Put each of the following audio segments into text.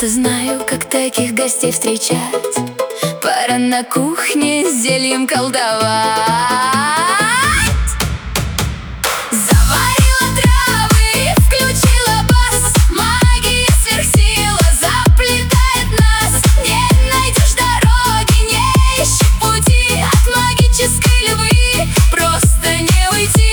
Я-то знаю, как таких гостей встречать. Пора на кухне с зельем колдовать. Заварила травы, включила бас. Магия сверхсила заплетает нас. Не найдешь дороги, не ищи пути. От магической любви просто не уйти.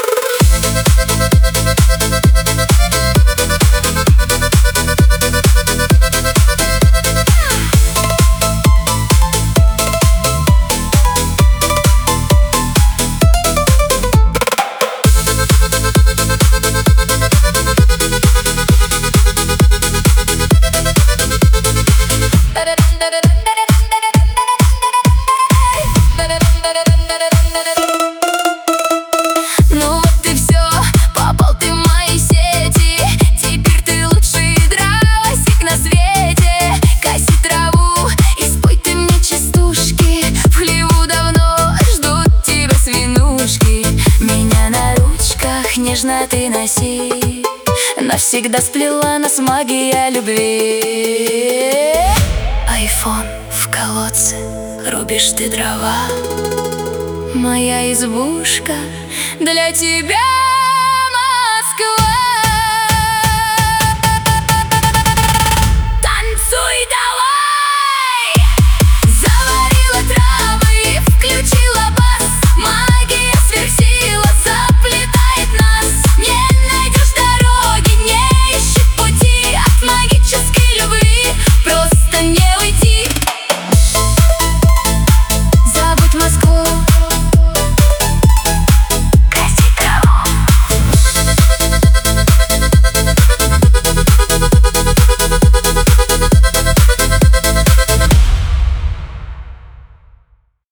Ну вот и все, попал ты в мои сети. Теперь ты лучший дровосек на свете. Коси траву и спой ты мне частушки. В хлеву давно ждут тебя свинушки. Меня на ручках нежно ты носи. Навсегда сплела нас магия любви. Айфон в колодце, рубишь ты дрова. Моя избушка для тебя.